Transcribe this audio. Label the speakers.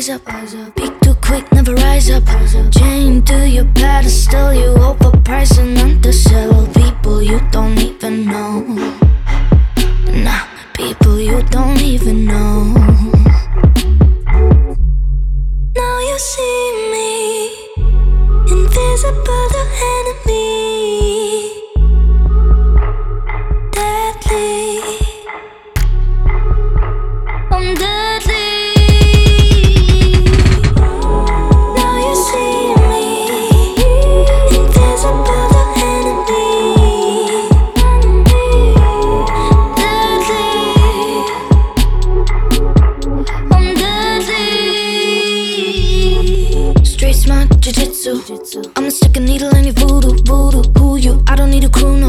Speaker 1: eyes up. Peak too quick, never rise up. Chained to your pedestal, you overprice and undersell people you don't even know. Nah, people you don't even know. Now you see me, invisible to enemy, deadly. I'm deadly. Now you see me, invisible to enemy, deadly. I'm deadly. Street smart, jiu-jitsu. I'ma stick a needle in your voodoo. Who you? I don't need a crew.